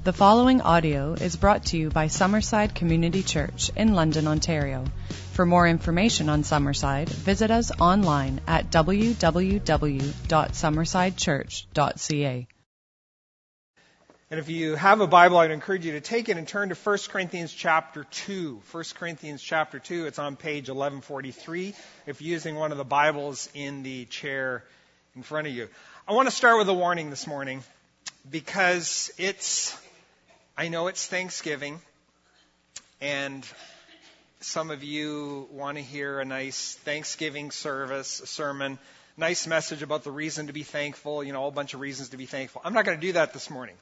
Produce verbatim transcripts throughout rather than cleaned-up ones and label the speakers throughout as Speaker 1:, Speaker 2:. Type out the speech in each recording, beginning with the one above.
Speaker 1: The following audio is brought to you by Summerside Community Church in London, Ontario. For more information on Summerside, visit us online at w w w dot summerside church dot c a.
Speaker 2: And if you have a Bible, I'd encourage you to take it and turn to First Corinthians chapter two. First Corinthians chapter two, it's on page eleven forty-three if you're using one of the Bibles in the chair in front of you. I want to start with a warning this morning because it's, I know it's Thanksgiving, and some of you want to hear a nice Thanksgiving service, a sermon, nice message about the reason to be thankful, you know, a whole bunch of reasons to be thankful. I'm not going to do that this morning.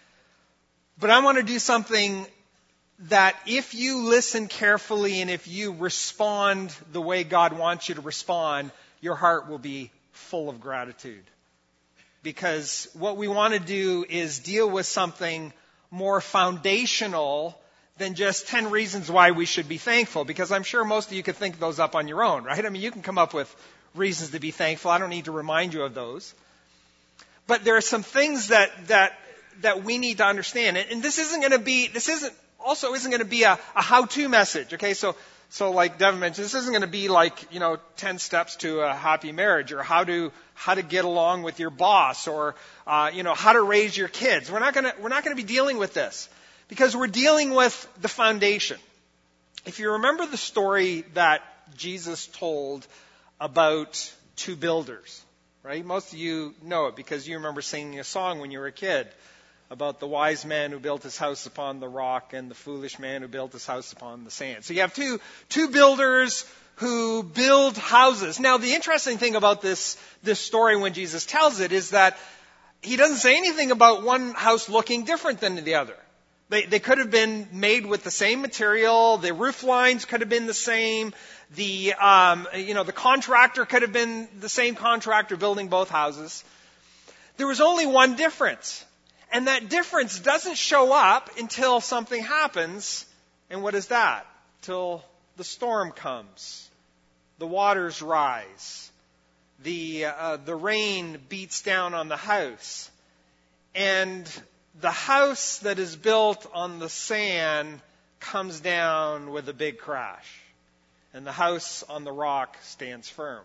Speaker 2: But I want to do something that if you listen carefully and if you respond the way God wants you to respond, your heart will be full of gratitude. Because what we want to do is deal with something more foundational than just ten reasons why we should be thankful. Because I'm sure most of you could think those up on your own, right? I mean, you can come up with reasons to be thankful. I don't need to remind you of those. But there are some things that that that we need to understand. And this isn't going to be, this isn't, also isn't going to be a, a how-to message, okay? So, so like Devin mentioned, this isn't going to be like, you know, ten steps to a happy marriage, or how to, how to get along with your boss, or, uh, you know, how to raise your kids. We're not going to, we're not going to be dealing with this, because we're dealing with the foundation. If you remember the story that Jesus told about two builders, right? Most of you know it because you remember singing a song when you were a kid about the wise man who built his house upon the rock and the foolish man who built his house upon the sand. So you have two two builders who build houses. Now, the interesting thing about this this story when Jesus tells it is that he doesn't say anything about one house looking different than the other. They they could have been made with the same material. The roof lines could have been the same. The um, you know the contractor could have been the same contractor building both houses. There was only one difference. And that difference doesn't show up until something happens. And what is that? Till the storm comes. The waters rise. The, uh, the rain beats down on the house. And the house that is built on the sand comes down with a big crash. And the house on the rock stands firm.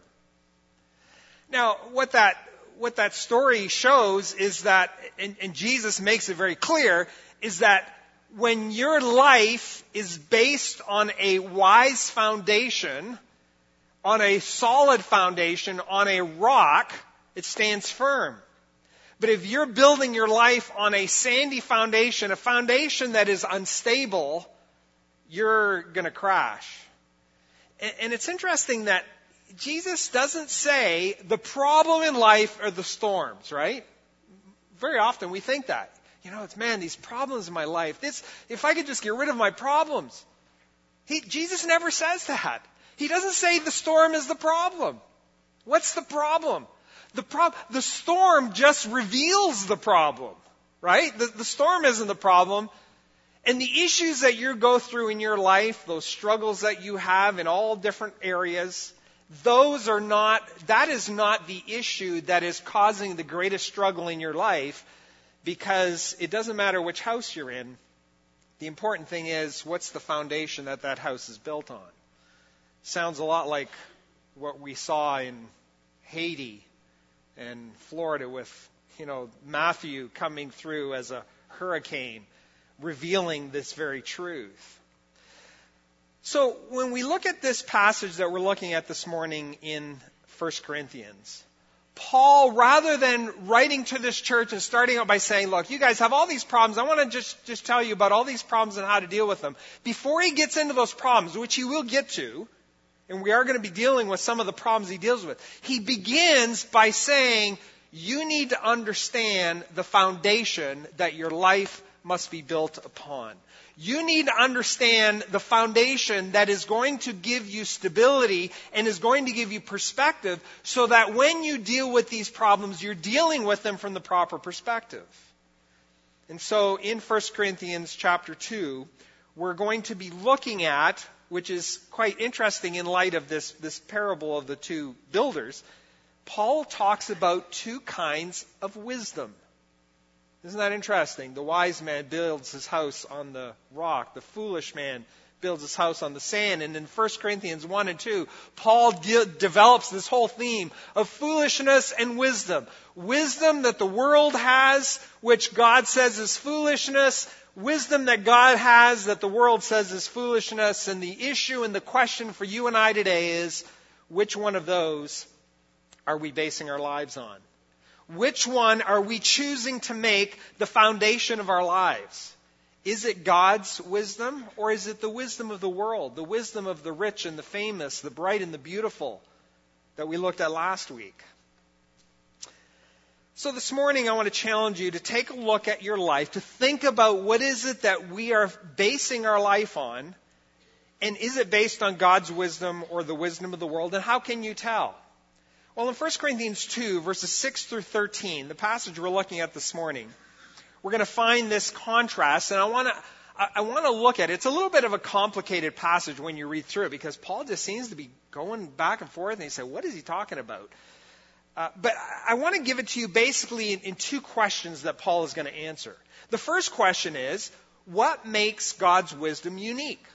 Speaker 2: Now, what that What that story shows is that, and, and Jesus makes it very clear, is that when your life is based on a wise foundation, on a solid foundation, on a rock, it stands firm. But if you're building your life on a sandy foundation, a foundation that is unstable, you're going to crash. And, and it's interesting that Jesus doesn't say the problem in life are the storms, right? Very often we think that. You know, it's, man, these problems in my life. This, if I could just get rid of my problems. He, Jesus never says that. He doesn't say the storm is the problem. What's the problem? The, prob- the storm just reveals the problem, right? The, the storm isn't the problem. And the issues that you go through in your life, those struggles that you have in all different areas, Those are not, that is not the issue that is causing the greatest struggle in your life, because it doesn't matter which house you're in. The important thing is, what's the foundation that that house is built on? Sounds a lot like what we saw in Haiti and Florida with, you know, Matthew coming through as a hurricane, revealing this very truth. So when we look at this passage that we're looking at this morning in First Corinthians, Paul, rather than writing to this church and starting out by saying, look, you guys have all these problems. I want to just, just tell you about all these problems and how to deal with them. Before he gets into those problems, which he will get to, and we are going to be dealing with some of the problems he deals with, he begins by saying, you need to understand the foundation that your life must be built upon. You need to understand the foundation that is going to give you stability and is going to give you perspective, so that when you deal with these problems, you're dealing with them from the proper perspective. And so in First Corinthians chapter two, we're going to be looking at, which is quite interesting in light of this, this parable of the two builders, Paul talks about two kinds of wisdom. Isn't that interesting? The wise man builds his house on the rock. The foolish man builds his house on the sand. And in First Corinthians one and two, Paul de- develops this whole theme of foolishness and wisdom. Wisdom that the world has, which God says is foolishness. Wisdom that God has that the world says is foolishness. And the issue and the question for you and I today is, which one of those are we basing our lives on? Which one are we choosing to make the foundation of our lives? Is it God's wisdom, or is it the wisdom of the world, the wisdom of the rich and the famous, the bright and the beautiful that we looked at last week? So this morning I want to challenge you to take a look at your life, to think about what is it that we are basing our life on, and is it based on God's wisdom or the wisdom of the world, and how can you tell? Well, in First Corinthians two, verses six through thirteen, the passage we're looking at this morning, we're going to find this contrast, and I want to I want to look at it. It's a little bit of a complicated passage when you read through it, because Paul just seems to be going back and forth, and you say, what is he talking about? Uh, but I want to give it to you basically in, in two questions that Paul is going to answer. The first question is, what makes God's wisdom unique?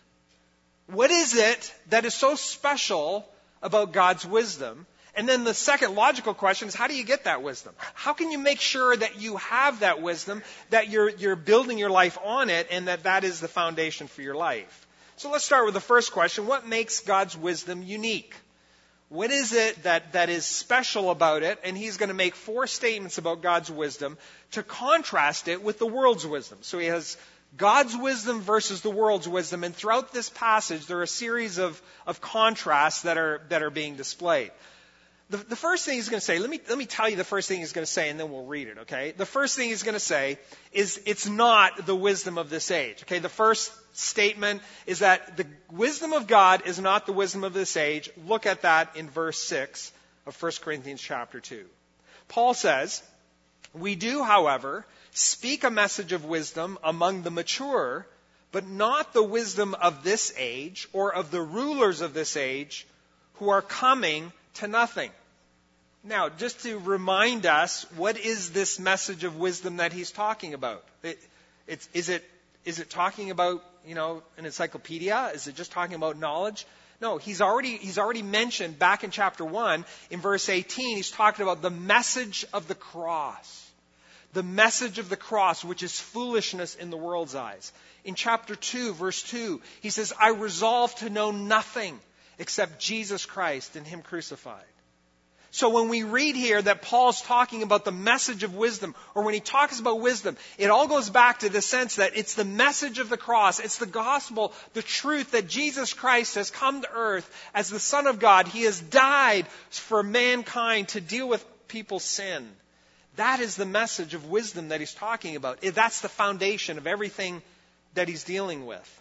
Speaker 2: What is it that is so special about God's wisdom? And then the second logical question is, how do you get that wisdom? How can you make sure that you have that wisdom, that you're, you're building your life on it, and that that is the foundation for your life? So let's start with the first question. What makes God's wisdom unique? What is it that, that is special about it? And he's going to make four statements about God's wisdom to contrast it with the world's wisdom. So he has God's wisdom versus the world's wisdom. And throughout this passage, there are a series of, of contrasts that are, that are being displayed. The, the first thing he's going to say, let me, let me tell you the first thing he's going to say, and then we'll read it, okay? The first thing he's going to say is it's not the wisdom of this age, okay? The first statement is that the wisdom of God is not the wisdom of this age. Look at that in verse six of First Corinthians chapter two. Paul says, "We do, however, speak a message of wisdom among the mature, but not the wisdom of this age or of the rulers of this age who are coming to nothing." Now, just to remind us, what is this message of wisdom that he's talking about? It, it's, is it is it talking about, you know, an encyclopedia? Is it just talking about knowledge? No, he's already he's already mentioned back in chapter one, in verse eighteen, he's talking about the message of the cross. The message of the cross, which is foolishness in the world's eyes. In chapter two, verse two, he says, "I resolve to know nothing except Jesus Christ and Him crucified." So when we read here that Paul's talking about the message of wisdom, or when he talks about wisdom, it all goes back to the sense that it's the message of the cross, it's the gospel, the truth that Jesus Christ has come to earth as the Son of God. He has died for mankind to deal with people's sin. That is the message of wisdom that he's talking about. That's the foundation of everything that he's dealing with.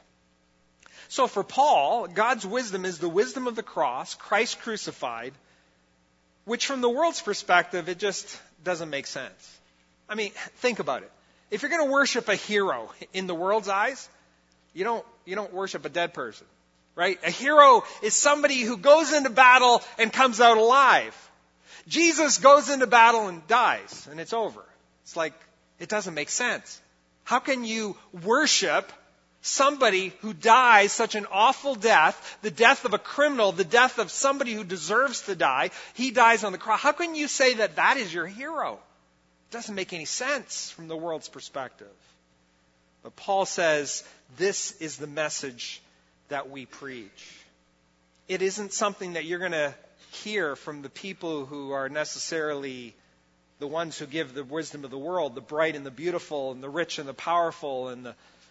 Speaker 2: So for Paul, God's wisdom is the wisdom of the cross, Christ crucified, which from the world's perspective, it just doesn't make sense. I mean, think about it. If you're going to worship a hero in the world's eyes, you don't, you don't worship a dead person, right? A hero is somebody who goes into battle and comes out alive. Jesus goes into battle and dies, and it's over. It's like, it doesn't make sense. How can you worship somebody who dies such an awful death, the death of a criminal, the death of somebody who deserves to die? He dies on the cross. How can you say that that is your hero? It doesn't make any sense from the world's perspective. But Paul says this is the message that we preach. It isn't something that you're going to hear from the people who are necessarily the ones who give the wisdom of the world, the bright and the beautiful and the rich and the powerful and the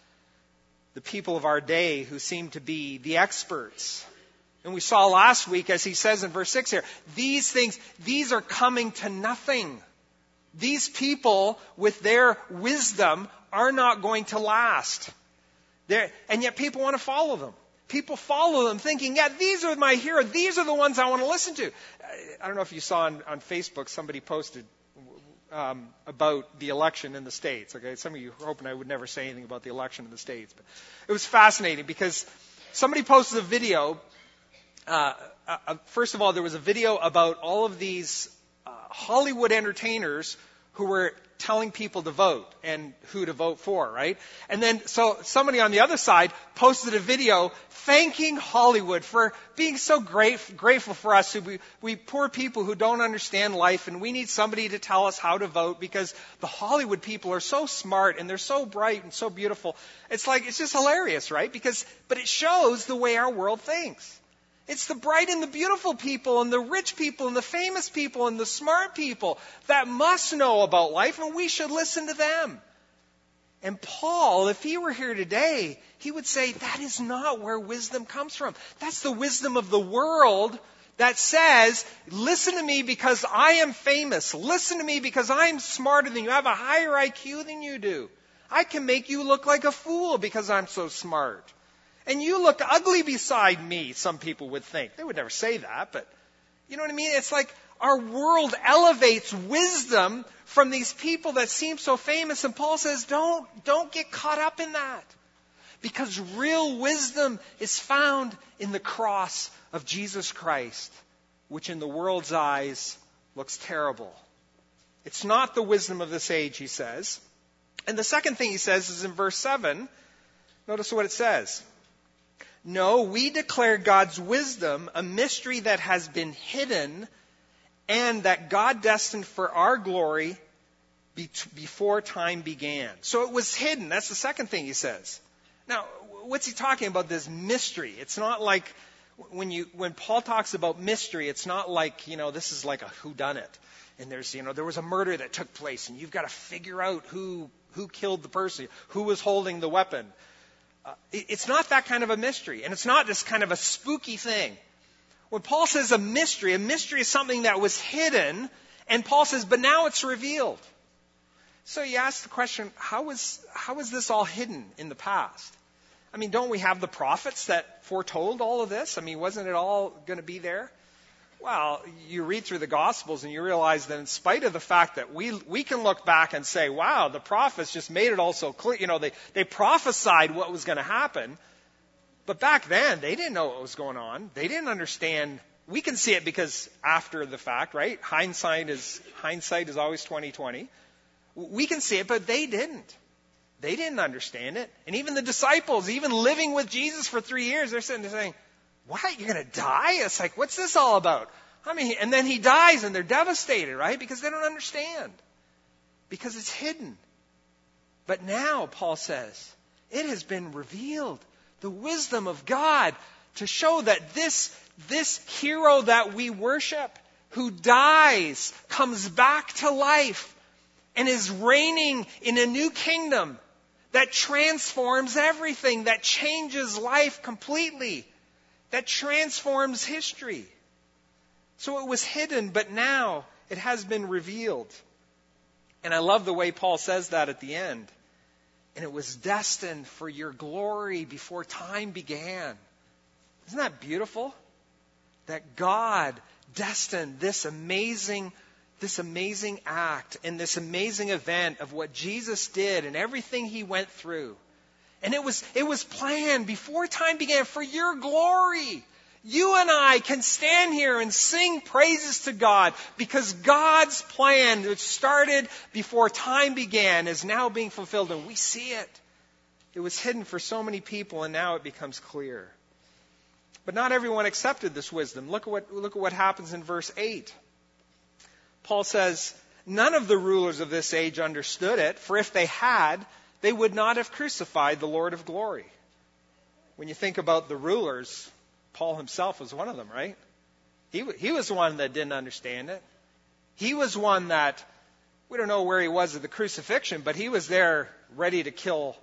Speaker 2: the people of our day who seem to be the experts. And we saw last week, as he says in verse six here, these things, these are coming to nothing. These people with their wisdom are not going to last. They're, and yet people want to follow them. People follow them thinking, yeah, these are my heroes. These are the ones I want to listen to. I don't know if you saw on, on Facebook, somebody posted Um, about the election in the States. Okay, some of you were hoping I would never say anything about the election in the States, but it was fascinating because somebody posted a video. Uh, uh, first of all, there was a video about all of these uh, Hollywood entertainers who were telling people to vote and who to vote for, right? And then, so somebody on the other side posted a video thanking Hollywood for being so great, grateful for us, who we, we poor people who don't understand life, and we need somebody to tell us how to vote because the Hollywood people are so smart and they're so bright and so beautiful. It's like, it's just hilarious, right? Because, but it shows the way our world thinks. It's the bright and the beautiful people and the rich people and the famous people and the smart people that must know about life, and we should listen to them. And Paul, if he were here today, he would say that is not where wisdom comes from. That's the wisdom of the world that says, listen to me because I am famous. Listen to me because I'm smarter than you. I have a higher I Q than you do. I can make you look like a fool because I'm so smart. And you look ugly beside me, some people would think. They would never say that, but you know what I mean? It's like our world elevates wisdom from these people that seem so famous. And Paul says, don't, don't get caught up in that. Because real wisdom is found in the cross of Jesus Christ, which in the world's eyes looks terrible. It's not the wisdom of this age, he says. And the second thing he says is in verse seven. Notice what it says. No, we declare God's wisdom, a mystery that has been hidden and that God destined for our glory be- before time began. So it was hidden. That's the second thing he says. Now, what's he talking about, this mystery? It's not like when you when Paul talks about mystery, it's not like, you know, this is like a whodunit. And there's, you know, there was a murder that took place and you've got to figure out who who killed the person, who was holding the weapon. Uh, it's not that kind of a mystery, and it's not this kind of a spooky thing. When Paul says a mystery, a mystery is something that was hidden, and Paul says, but now it's revealed. So you ask the question, how was, how was this all hidden in the past? I mean, don't we have the prophets that foretold all of this? I mean, wasn't it all going to be there? Well, you read through the Gospels and you realize that in spite of the fact that we we can look back and say, wow, the prophets just made it all so clear. You know, they, they prophesied what was going to happen. But back then, they didn't know what was going on. They didn't understand. We can see it because after the fact, right? Hindsight is hindsight is always twenty twenty. We can see it, but they didn't. They didn't understand it. And even the disciples, even living with Jesus for three years, they're sitting there saying, what? You're going to die? It's like, what's this all about? I mean, and then he dies and they're devastated, right? Because they don't understand. Because it's hidden. But now, Paul says, it has been revealed. The wisdom of God to show that this, this hero that we worship, who dies, comes back to life and is reigning in a new kingdom that transforms everything, that changes life completely, that transforms history. So it was hidden, but now it has been revealed. And I love the way Paul says that at the end. And it was destined for your glory before time began. Isn't that beautiful? That God destined this amazing, this amazing act and this amazing event of what Jesus did and everything he went through. And it was, it was planned before time began for your glory. You and I can stand here and sing praises to God because God's plan that started before time began is now being fulfilled, and we see it. It was hidden for so many people, and now it becomes clear. But not everyone accepted this wisdom. Look at what, look at what happens in verse eight. Paul says, none of the rulers of this age understood it, for if they had, they would not have crucified the Lord of glory. When you think about the rulers, Paul himself was one of them, right? He, he was one that didn't understand it. He was one that, we don't know where he was at the crucifixion, but he was there ready to kill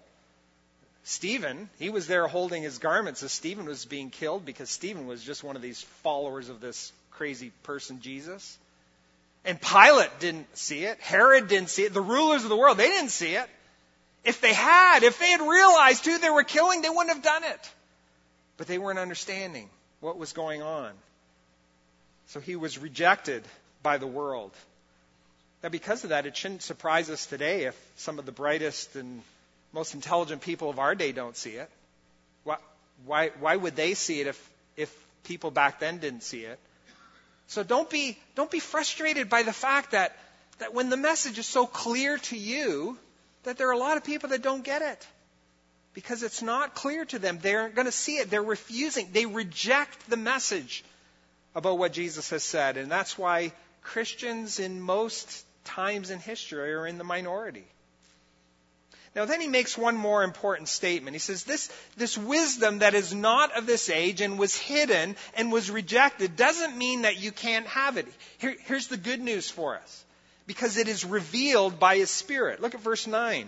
Speaker 2: Stephen. He was there holding his garments as Stephen was being killed because Stephen was just one of these followers of this crazy person, Jesus. And Pilate didn't see it. Herod didn't see it. The rulers of the world, they didn't see it. If they had, if they had realized who they were killing, they wouldn't have done it. But they weren't understanding what was going on. So he was rejected by the world. Now, because of that, it shouldn't surprise us today if some of the brightest and most intelligent people of our day don't see it. Why, why, why would they see it if, if people back then didn't see it? So don't be, don't be frustrated by the fact that that when the message is so clear to you, that there are a lot of people that don't get it. Because it's not clear to them. They aren't going to see it. They're refusing. They reject the message about what Jesus has said. And that's why Christians in most times in history are in the minority. Now then he makes one more important statement. He says this, this wisdom that is not of this age and was hidden and was rejected doesn't mean that you can't have it. Here, here's the good news for us. Because it is revealed by His Spirit. Look at verse nine.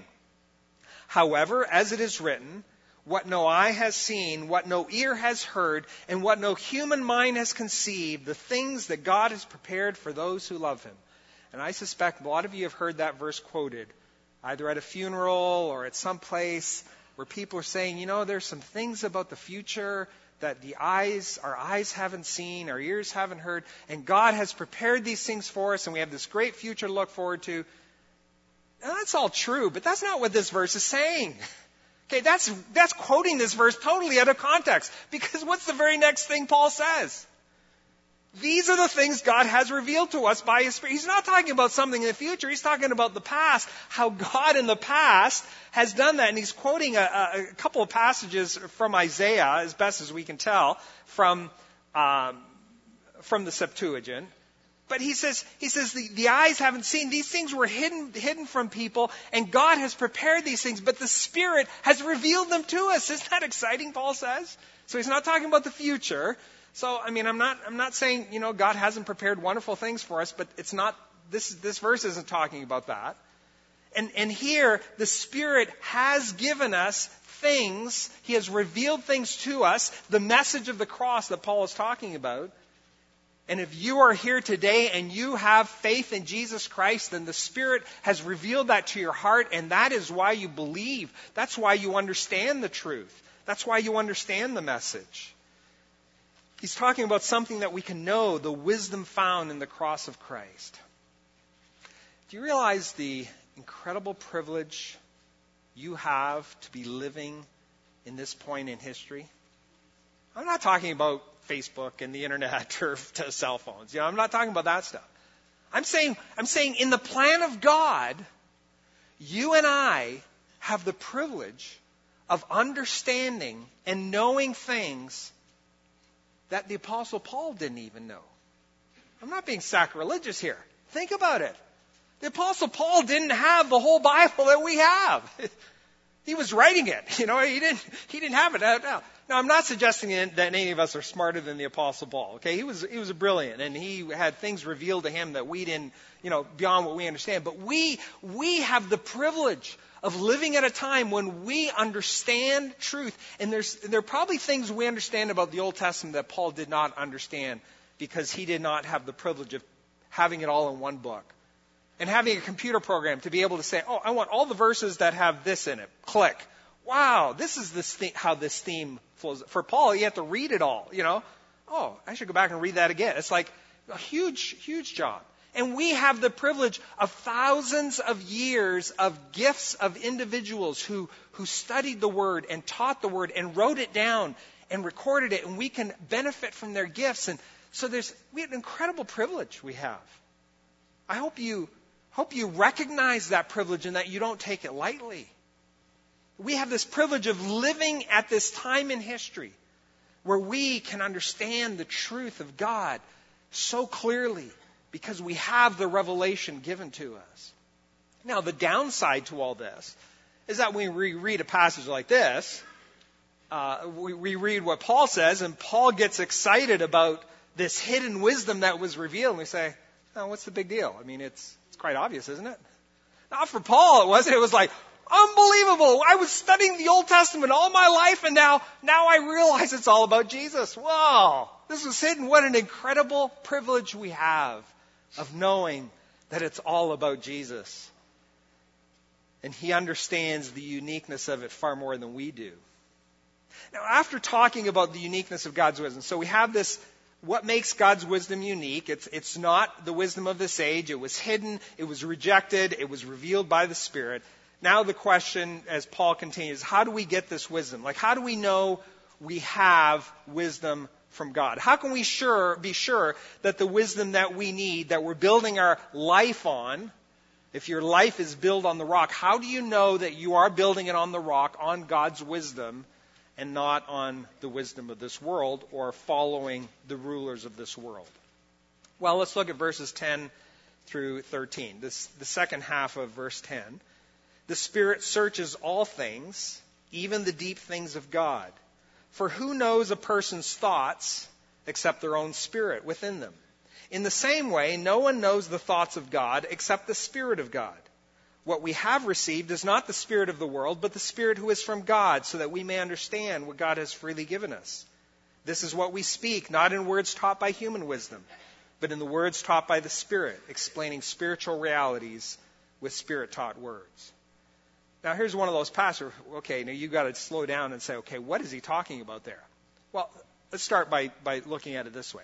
Speaker 2: However, as it is written, what no eye has seen, what no ear has heard, and what no human mind has conceived, the things that God has prepared for those who love Him. And I suspect a lot of you have heard that verse quoted, either at a funeral or at some place where people are saying, you know, there's some things about the future that the eyes, our eyes haven't seen, our ears haven't heard, and God has prepared these things for us, and we have this great future to look forward to. Now, that's all true, but that's not what this verse is saying. Okay, that's that's quoting this verse totally out of context. Because what's the very next thing Paul says? These are the things God has revealed to us by His Spirit. He's not talking about something in the future. He's talking about the past, how God in the past has done that. And he's quoting a, a, a couple of passages from Isaiah, as best as we can tell, from um, from the Septuagint. But he says, he says the, the eyes haven't seen. These things were hidden, hidden from people, and God has prepared these things, but the Spirit has revealed them to us. Isn't that exciting, Paul says? So he's not talking about the future. So, I mean, I'm not, I'm not saying, you know, God hasn't prepared wonderful things for us, but it's not, this, this verse isn't talking about that. And, and here, the Spirit has given us things. He has revealed things to us, the message of the cross that Paul is talking about. And if you are here today and you have faith in Jesus Christ, then the Spirit has revealed that to your heart, and that is why you believe. That's why you understand the truth. That's why you understand the message. He's talking about something that we can know, the wisdom found in the cross of Christ. Do you realize the incredible privilege you have to be living in this point in history? I'm not talking about Facebook and the internet or to cell phones. You know, I'm not talking about that stuff. I'm saying, I'm saying in the plan of God, you and I have the privilege of understanding and knowing things that the Apostle Paul didn't even know. I'm not being sacrilegious here. Think about it. The Apostle Paul didn't have the whole Bible that we have. He was writing it. You know, he didn't, he didn't have it. Now, now, I'm not suggesting that any of us are smarter than the Apostle Paul. Okay, he was, he was brilliant, and he had things revealed to him that we didn't, you know, beyond what we understand. But we, we have the privilege of living at a time when we understand truth. And there's, there are probably things we understand about the Old Testament that Paul did not understand because he did not have the privilege of having it all in one book. And having a computer program to be able to say, oh, I want all the verses that have this in it. Click. Wow, this is this the- how this theme flows. For Paul, he had to read it all, you know. Oh, I should go back and read that again. It's like a huge, huge job. And we have the privilege of thousands of years of gifts of individuals who, who studied the Word and taught the Word and wrote it down and recorded it. And we can benefit from their gifts. And so there's we have an incredible privilege we have. I hope you hope you recognize that privilege and that you don't take it lightly. We have this privilege of living at this time in history where we can understand the truth of God so clearly because we have the revelation given to us. Now, the downside to all this is that when we read a passage like this, uh, we, we read what Paul says, and Paul gets excited about this hidden wisdom that was revealed, and we say, oh, what's the big deal? I mean, it's it's quite obvious, isn't it? Not for Paul, it wasn't. It was like, unbelievable. I was studying the Old Testament all my life, and now, now I realize it's all about Jesus. Wow. This was hidden. What an incredible privilege we have of knowing that it's all about Jesus. And he understands the uniqueness of it far more than we do. Now, after talking about the uniqueness of God's wisdom, so we have this, what makes God's wisdom unique? It's, it's not the wisdom of this age. It was hidden. It was rejected. It was revealed by the Spirit. Now the question, as Paul continues, how do we get this wisdom? Like, how do we know we have wisdom from God? How can we sure be sure that the wisdom that we need, that we're building our life on, if your life is built on the rock, how do you know that you are building it on the rock, on God's wisdom, and not on the wisdom of this world or following the rulers of this world? Well, let's look at verses ten through thirteen. This, the second half of verse ten. The Spirit searches all things, even the deep things of God. For who knows a person's thoughts except their own spirit within them? In the same way, no one knows the thoughts of God except the Spirit of God. What we have received is not the spirit of the world, but the Spirit who is from God, so that we may understand what God has freely given us. This is what we speak, not in words taught by human wisdom, but in the words taught by the Spirit, explaining spiritual realities with Spirit-taught words. Now, here's one of those passages. Okay, now you've got to slow down and say, okay, what is he talking about there? Well, let's start by, by looking at it this way.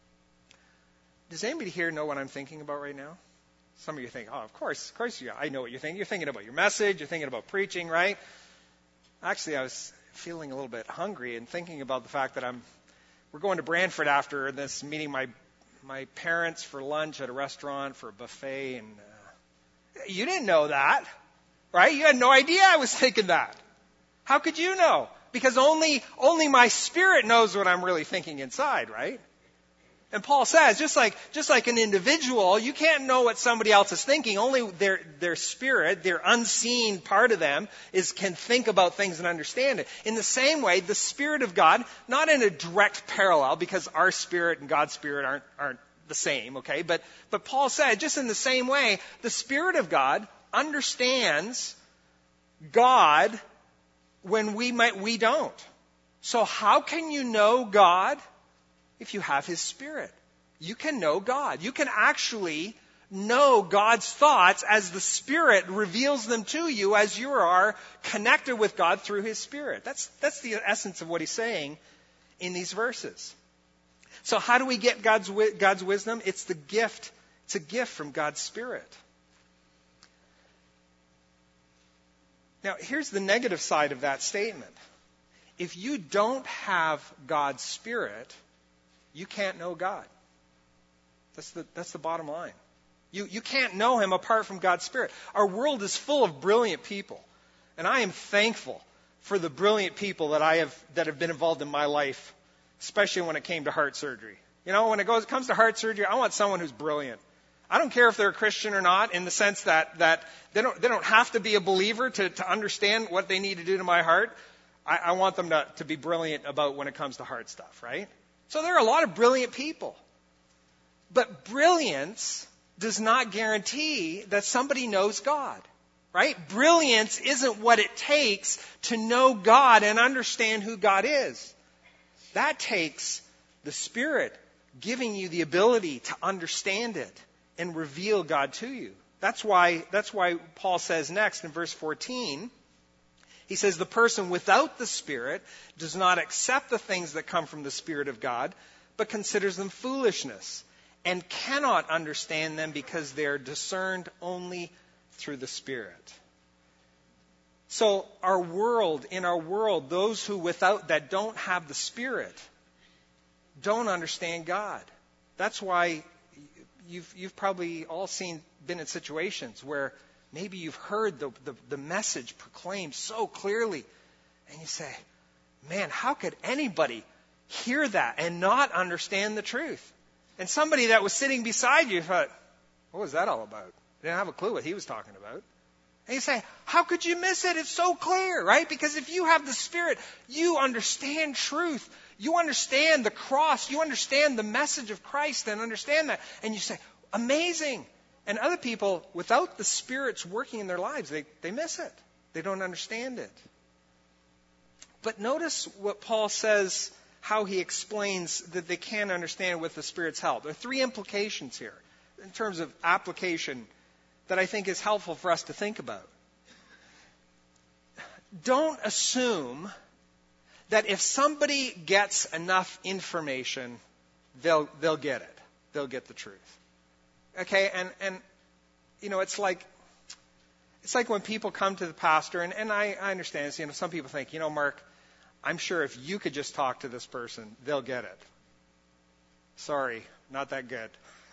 Speaker 2: Does anybody here know what I'm thinking about right now? Some of you think, oh, of course, of course, yeah, I know what you're thinking. You're thinking about your message. You're thinking about preaching, right? Actually, I was feeling a little bit hungry and thinking about the fact that I'm, we're going to Brantford after this, meeting my my parents for lunch at a restaurant for a buffet, and uh, you didn't know that. Right? You had no idea I was thinking that. How could you know? Because only, only my spirit knows what I'm really thinking inside, right? And Paul says, just like, just like an individual, you can't know what somebody else is thinking. Only their, their spirit, their unseen part of them is, can think about things and understand it. In the same way, the Spirit of God, not in a direct parallel, because our spirit and God's spirit aren't, aren't the same, okay? But, but Paul said, just in the same way, the Spirit of God understands God when we might, we don't. So how can you know God? If you have His Spirit. You can know God. You can actually know God's thoughts as the Spirit reveals them to you as you are connected with God through His Spirit. That's, that's the essence of what he's saying in these verses. So how do we get God's, God's wisdom? It's the gift. It's a gift from God's Spirit. Now, here's the negative side of that statement. If you don't have God's Spirit, you can't know God. That's the, that's the bottom line. You, you can't know Him apart from God's Spirit. Our world is full of brilliant people. And I am thankful for the brilliant people that I have, that have been involved in my life, especially when it came to heart surgery. You know, when it goes, it comes to heart surgery, I want someone who's brilliant. I don't care if they're a Christian or not, in the sense that, that they don't, they don't have to be a believer to, to understand what they need to do to my heart. I, I want them to, to be brilliant about when it comes to heart stuff, right? So there are a lot of brilliant people. But brilliance does not guarantee that somebody knows God, right? Brilliance isn't what it takes to know God and understand who God is. That takes the Spirit giving you the ability to understand it and reveal God to you. That's why, that's why Paul says next in verse fourteen, he says, the person without the Spirit does not accept the things that come from the Spirit of God, but considers them foolishness and cannot understand them because they are discerned only through the Spirit. So our world, in our world, those who without, that don't have the Spirit, don't understand God. That's why you've, you've probably all seen, been in situations where maybe you've heard the, the, the message proclaimed so clearly, and you say, man, how could anybody hear that and not understand the truth? And somebody that was sitting beside you thought, what was that all about? They didn't have a clue what he was talking about. And you say, how could you miss it? It's so clear, right? Because if you have the Spirit, you understand truth. You understand the cross. You understand the message of Christ and understand that. And you say, amazing. And other people, without the Spirit's working in their lives, they, they miss it. They don't understand it. But notice what Paul says, how he explains that they can understand with the Spirit's help. There are three implications here in terms of application that I think is helpful for us to think about. Don't assume that if somebody gets enough information, they'll they'll get it. They'll get the truth. Okay, and and you know, it's like it's like when people come to the pastor, and, and I, I understand this, you know, some people think, you know, Mark, I'm sure if you could just talk to this person, they'll get it. Sorry, not that good.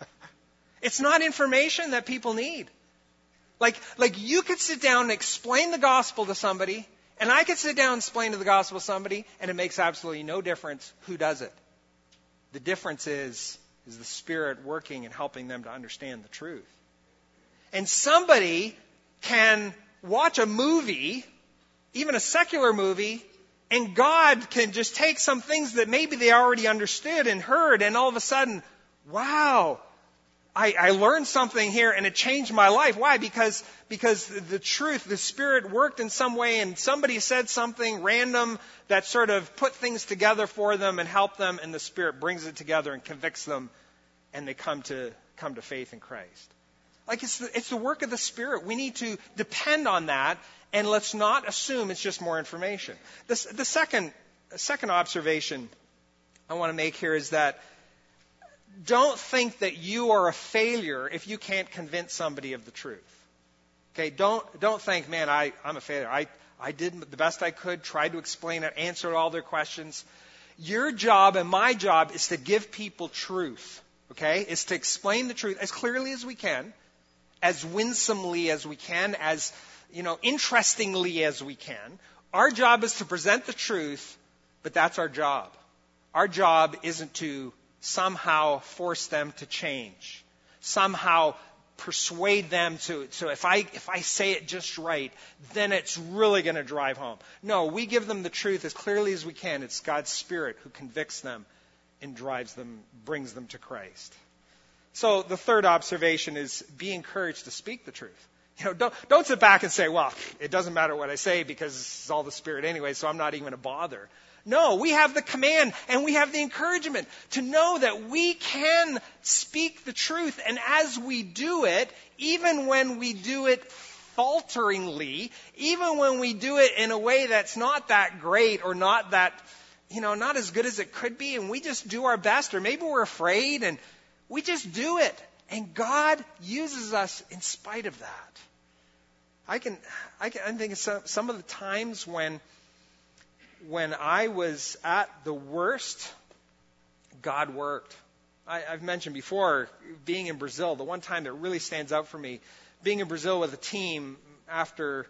Speaker 2: It's not information that people need. Like, like you could sit down and explain the gospel to somebody, and I could sit down and explain to the gospel to somebody, and it makes absolutely no difference who does it. The difference is, is the Spirit working and helping them to understand the truth. And somebody can watch a movie, even a secular movie, and God can just take some things that maybe they already understood and heard, and all of a sudden, wow, I, I learned something here and it changed my life. Why? Because, because the truth, the Spirit worked in some way, and somebody said something random that sort of put things together for them and helped them, and the Spirit brings it together and convicts them, and they come to come to faith in Christ. Like it's the, it's the work of the Spirit. We need to depend on that, and let's not assume it's just more information. The, the second, second observation I want to make here is that don't think that you are a failure if you can't convince somebody of the truth. Okay, don't don't think, man, I, I'm a failure. I, I did the best I could, tried to explain it, answered all their questions. Your job and my job is to give people truth. Okay, is to explain the truth as clearly as we can, as winsomely as we can, as you know, interestingly as we can. Our job is to present the truth, but that's our job. Our job isn't to somehow force them to change, somehow persuade them to, so if I if I say it just right, then it's really going to drive home. No, we give them the truth as clearly as we can. It's God's Spirit who convicts them and drives them, brings them to Christ. So the third observation is be encouraged to speak the truth. You know, don't, don't sit back and say, well, it doesn't matter what I say because it's all the Spirit anyway, so I'm not even going to bother. No, we have the command and we have the encouragement to know that we can speak the truth. And as we do it, even when we do it falteringly, even when we do it in a way that's not that great or not that, you know, not as good as it could be, and we just do our best, or maybe we're afraid and we just do it. And God uses us in spite of that. I can, I can, I think some, some of the times when, when I was at the worst, God worked. I, I've mentioned before, being in Brazil, the one time that really stands out for me, being in Brazil with a team after,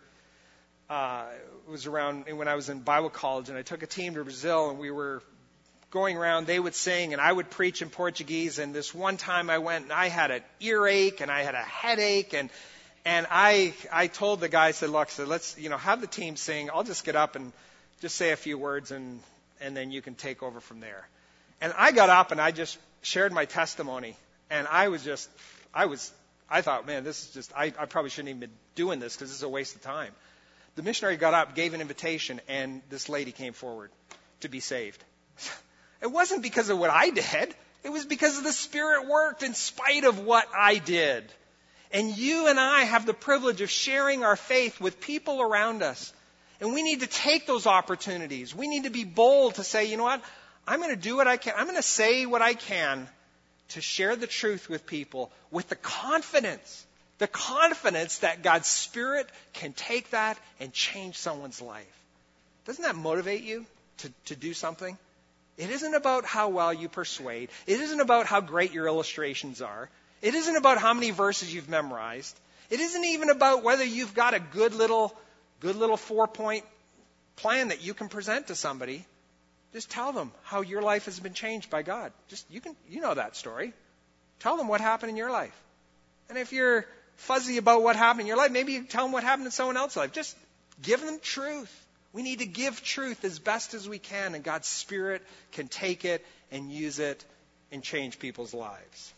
Speaker 2: uh, it was around when I was in Bible college, and I took a team to Brazil, and we were going around, they would sing, and I would preach in Portuguese, and this one time I went, and I had an earache, and I had a headache, and And I I told the guy, I said, look, so let's, you know, have the team sing. I'll just get up and just say a few words, and, and then you can take over from there. And I got up and I just shared my testimony. And I was just, I was, I thought, man, this is just, I, I probably shouldn't even be doing this because this is a waste of time. The missionary got up, gave an invitation, and this lady came forward to be saved. It wasn't because of what I did. It was because the Spirit worked in spite of what I did. And you and I have the privilege of sharing our faith with people around us. And we need to take those opportunities. We need to be bold to say, you know what, I'm going to do what I can. I'm going to say what I can to share the truth with people with the confidence, the confidence that God's Spirit can take that and change someone's life. Doesn't that motivate you to, to do something? It isn't about how well you persuade. It isn't about how great your illustrations are. It isn't about how many verses you've memorized. It isn't even about whether you've got a good little, good little four-point plan that you can present to somebody. Just tell them how your life has been changed by God. Just you can, you know that story. Tell them what happened in your life. And if you're fuzzy about what happened in your life, maybe you tell them what happened in someone else's life. Just give them truth. We need to give truth as best as we can, and God's Spirit can take it and use it and change people's lives.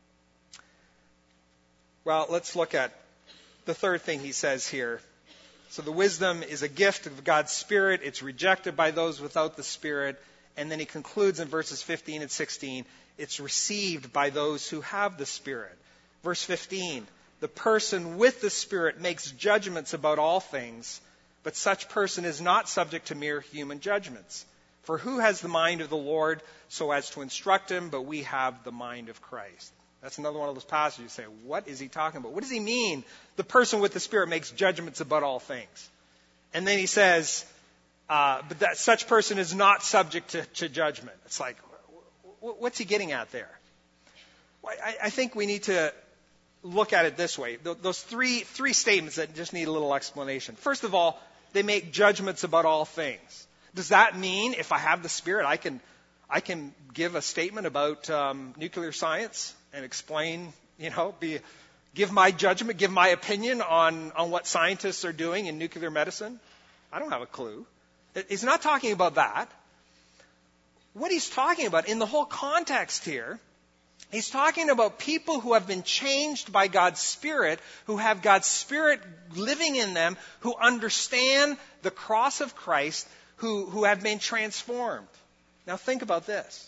Speaker 2: Well, let's look at the third thing he says here. So the wisdom is a gift of God's Spirit. It's rejected by those without the Spirit. And then he concludes in verses fifteen and sixteen, it's received by those who have the Spirit. Verse fifteen, the person with the Spirit makes judgments about all things, but such person is not subject to mere human judgments. For who has the mind of the Lord so as to instruct him, but we have the mind of Christ. That's another one of those passages you say, what is he talking about? What does he mean? The person with the Spirit makes judgments about all things. And then he says, uh, but that such person is not subject to, to judgment. It's like, What's he getting at there? Well, I, I think we need to look at it this way. Th- those three three statements that just need a little explanation. First of all, they make judgments about all things. Does that mean if I have the Spirit, I can I can give a statement about um, nuclear science and explain, you know, be give my judgment, give my opinion on, on what scientists are doing in nuclear medicine? I don't have a clue. He's not talking about that. What he's talking about in the whole context here, he's talking about people who have been changed by God's Spirit, who have God's Spirit living in them, who understand the cross of Christ, who, who have been transformed. Now think about this.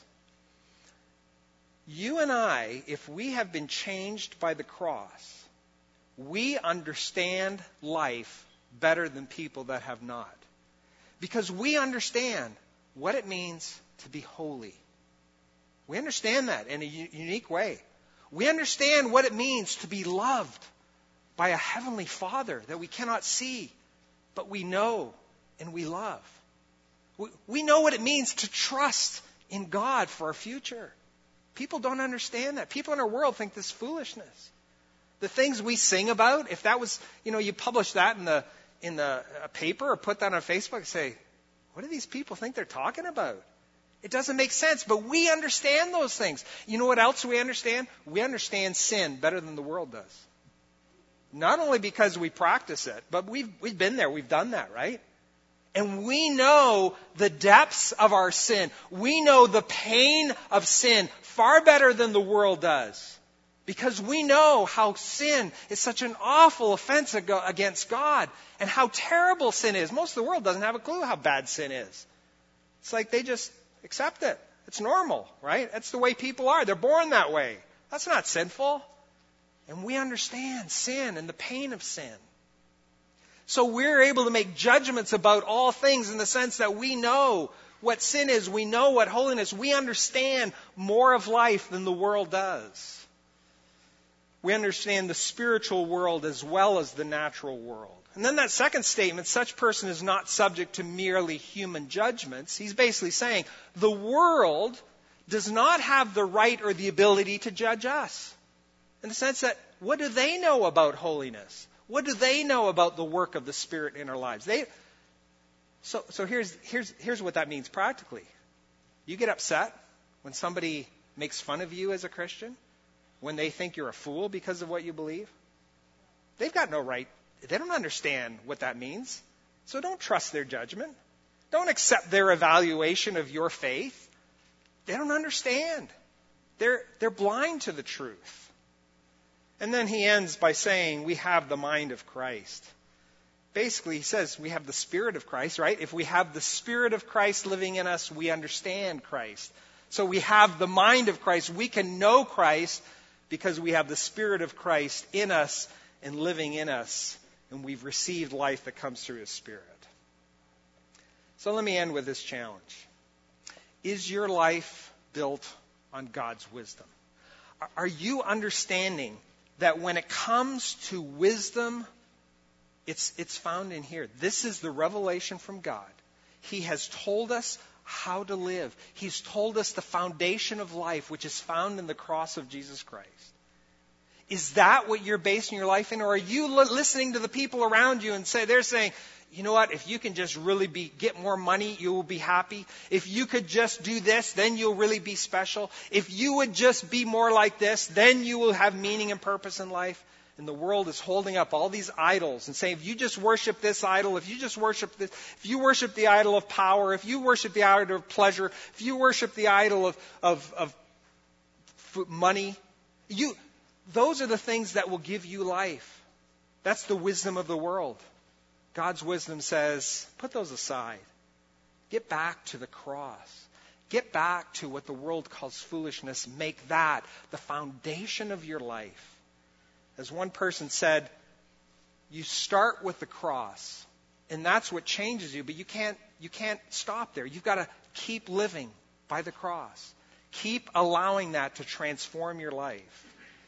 Speaker 2: You and I, if we have been changed by the cross, we understand life better than people that have not. Because we understand what it means to be holy. We understand that in a u- unique way. We understand what it means to be loved by a heavenly Father that we cannot see, but we know and we love. We, we know what it means to trust in God for our future. People don't understand that. People in our world think this is foolishness. The things we sing about, if that was, you know, you publish that in the in the uh, paper or put that on Facebook, say, what do these people think they're talking about? It doesn't make sense, but we understand those things. You know what else we understand? We understand sin better than the world does. Not only because we practice it, but we've we've been there, we've done that, right? And we know the depths of our sin. We know the pain of sin far better than the world does. Because we know how sin is such an awful offense against God and how terrible sin is. Most of the world doesn't have a clue how bad sin is. It's like they just accept it. It's normal, right? That's the way people are. They're born that way. That's not sinful. And we understand sin and the pain of sin. So we're able to make judgments about all things in the sense that we know what sin is. We know what holiness. We understand more of life than the world does. We understand the spiritual world as well as the natural world. And then that second statement, such person is not subject to merely human judgments. He's basically saying the world does not have the right or the ability to judge us. In the sense that, what do they know about holiness? What do they know about the work of the Spirit in our lives? They, so so here's, here's, here's what that means practically. You get upset when somebody makes fun of you as a Christian, when they think you're a fool because of what you believe. They've got no right. They don't understand what that means. So don't trust their judgment. Don't accept their evaluation of your faith. They don't understand. They're, they're blind to the truth. And then he ends by saying we have the mind of Christ. Basically, he says we have the Spirit of Christ, right? If we have the Spirit of Christ living in us, we understand Christ. So we have the mind of Christ. We can know Christ because we have the Spirit of Christ in us and living in us. And we've received life that comes through His Spirit. So let me end with this challenge. Is your life built on God's wisdom? Are you understanding that when it comes to wisdom, it's, it's found in here? This is the revelation from God. He has told us how to live. He's told us the foundation of life, which is found in the cross of Jesus Christ. Is that what you're basing your life in? Or are you li- listening to the people around you and say, they're saying, you know what, if you can just really be get more money, you will be happy. If you could just do this, then you'll really be special. If you would just be more like this, then you will have meaning and purpose in life. And the world is holding up all these idols and saying, if you just worship this idol, if you just worship this, if you worship the idol of power, if you worship the idol of pleasure, if you worship the idol of, of, of money, you, those are the things that will give you life. That's the wisdom of the world. God's wisdom says, put those aside. Get back to the cross. Get back to what the world calls foolishness. Make that the foundation of your life. As one person said, you start with the cross, and that's what changes you, but you can't, you can't stop there. You've got to keep living by the cross. Keep allowing that to transform your life.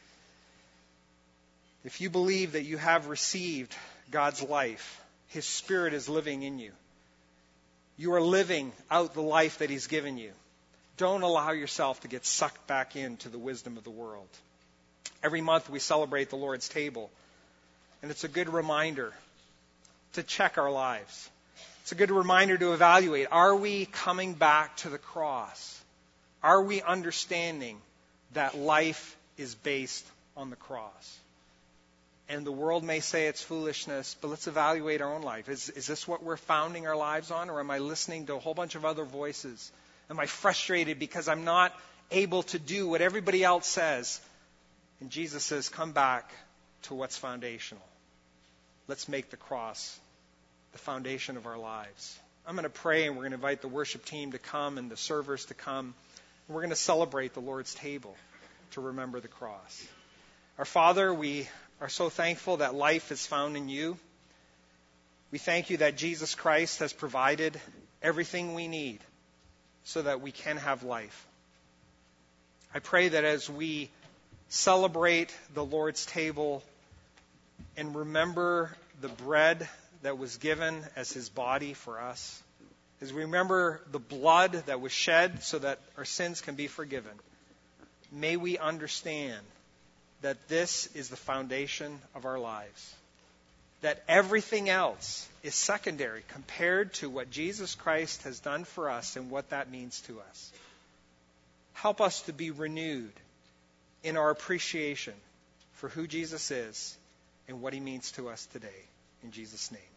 Speaker 2: If you believe that you have received God's life, His Spirit is living in you. You are living out the life that He's given you. Don't allow yourself to get sucked back into the wisdom of the world. Every month we celebrate the Lord's table, and it's a good reminder to check our lives. It's a good reminder to evaluate. Are we coming back to the cross? Are we understanding that life is based on the cross? And the world may say it's foolishness, but let's evaluate our own life. Is, is this what we're founding our lives on, or am I listening to a whole bunch of other voices? Am I frustrated because I'm not able to do what everybody else says? And Jesus says, come back to what's foundational. Let's make the cross the foundation of our lives. I'm going to pray, and we're going to invite the worship team to come and the servers to come. And we're going to celebrate the Lord's table to remember the cross. Our Father, we are so thankful that life is found in you. We thank you that Jesus Christ has provided everything we need so that we can have life. I pray that as we celebrate the Lord's table and remember the bread that was given as his body for us, as we remember the blood that was shed so that our sins can be forgiven, may we understand that this is the foundation of our lives. That everything else is secondary compared to what Jesus Christ has done for us and what that means to us. Help us to be renewed in our appreciation for who Jesus is and what he means to us today. In Jesus' name.